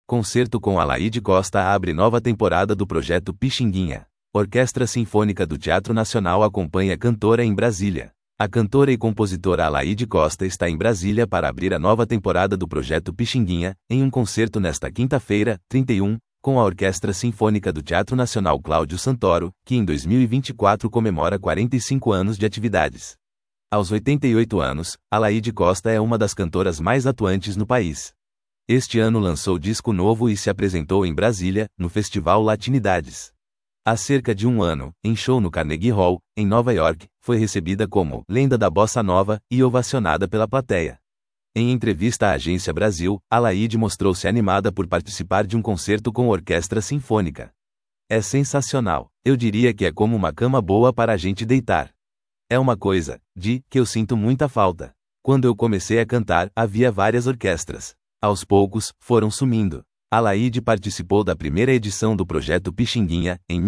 Concerto com Alaide Costa abre nova temporada do projeto Pixinguinha. Orquestra Sinfônica do Teatro Nacional acompanha a cantora em Brasília. A cantora e compositora Alaide Costa está em Brasília para abrir a nova temporada do projeto Pixinguinha, em um concerto nesta quinta-feira, 31, com a Orquestra Sinfônica do Teatro Nacional Cláudio Santoro, que em 2024 comemora 45 anos de atividades. Aos 88 anos, Alaide Costa é uma das cantoras mais atuantes no país. Este ano lançou disco novo e se apresentou em Brasília, no Festival Latinidades. Há cerca de um ano, em show no Carnegie Hall, em Nova York, foi recebida como lenda da bossa nova e ovacionada pela plateia. Em entrevista à Agência Brasil, Alaide mostrou-se animada por participar de um concerto com orquestra sinfônica. É sensacional. Eu diria que é como uma cama boa para a gente deitar. É uma coisa, que eu sinto muita falta. Quando eu comecei a cantar, havia várias orquestras. Aos poucos, foram sumindo. Alaide participou da primeira edição do projeto Pixinguinha, em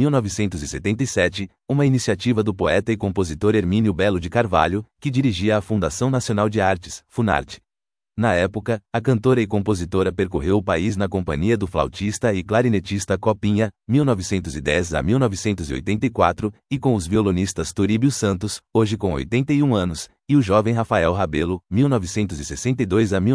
1977, uma iniciativa do poeta e compositor Hermínio Belo de Carvalho, que dirigia a Fundação Nacional de Artes, Funarte. Na época, a cantora e compositora percorreu o país na companhia do flautista e clarinetista Copinha, 1910 a 1984, e com os violonistas Turíbio Santos, hoje com 81 anos, e o jovem Rafael Rabelo, 1962 a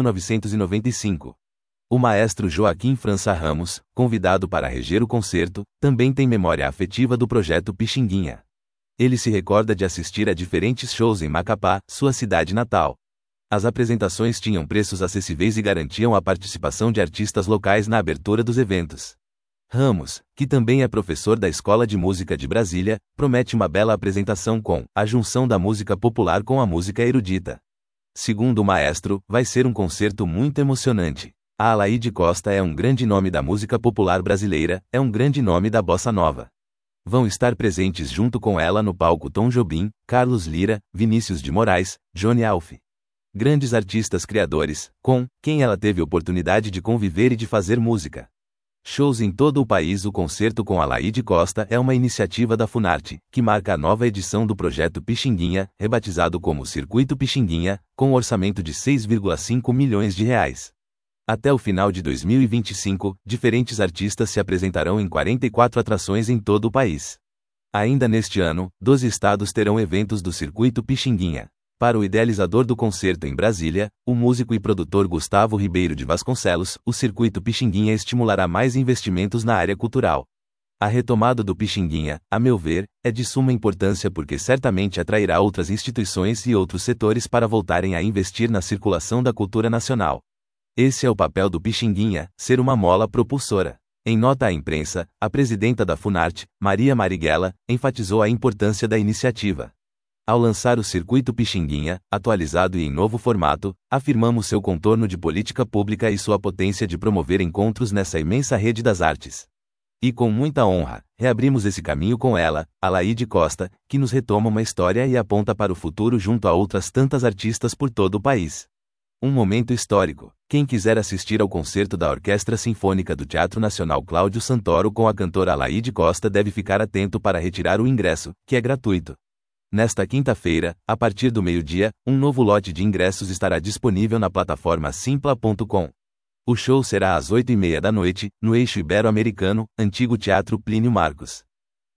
1995. O maestro Joaquim França Ramos, convidado para reger o concerto, também tem memória afetiva do projeto Pixinguinha. Ele se recorda de assistir a diferentes shows em Macapá, sua cidade natal. As apresentações tinham preços acessíveis e garantiam a participação de artistas locais na abertura dos eventos. Ramos, que também é professor da Escola de Música de Brasília, promete uma bela apresentação com a junção da música popular com a música erudita. Segundo o maestro, vai ser um concerto muito emocionante. A Alaide Costa é um grande nome da música popular brasileira, é um grande nome da bossa nova. Vão estar presentes junto com ela no palco Tom Jobim, Carlos Lira, Vinícius de Moraes, Johnny Alf. Grandes artistas criadores, com quem ela teve oportunidade de conviver e de fazer música. Shows em todo o país. O concerto com Alaide Costa é uma iniciativa da Funarte, que marca a nova edição do projeto Pixinguinha, rebatizado como Circuito Pixinguinha, com um orçamento de 6,5 milhões de reais. Até o final de 2025, diferentes artistas se apresentarão em 44 atrações em todo o país. Ainda neste ano, 12 estados terão eventos do Circuito Pixinguinha. Para o idealizador do concerto em Brasília, o músico e produtor Gustavo Ribeiro de Vasconcelos, o Circuito Pixinguinha estimulará mais investimentos na área cultural. A retomada do Pixinguinha, a meu ver, é de suma importância porque certamente atrairá outras instituições e outros setores para voltarem a investir na circulação da cultura nacional. Esse é o papel do Pixinguinha, ser uma mola propulsora. Em nota à imprensa, a presidenta da Funarte, Maria Marighella, enfatizou a importância da iniciativa. Ao lançar o Circuito Pixinguinha, atualizado e em novo formato, afirmamos seu contorno de política pública e sua potência de promover encontros nessa imensa rede das artes. E com muita honra, reabrimos esse caminho com ela, Alaide Costa, que nos retoma uma história e aponta para o futuro junto a outras tantas artistas por todo o país. Um momento histórico. Quem quiser assistir ao concerto da Orquestra Sinfônica do Teatro Nacional Cláudio Santoro com a cantora Alaide Costa deve ficar atento para retirar o ingresso, que é gratuito. Nesta quinta-feira, a partir do meio-dia, um novo lote de ingressos estará disponível na plataforma simpla.com. O show será às 20h30 da noite, no Eixo Ibero-Americano, antigo Teatro Plínio Marcos.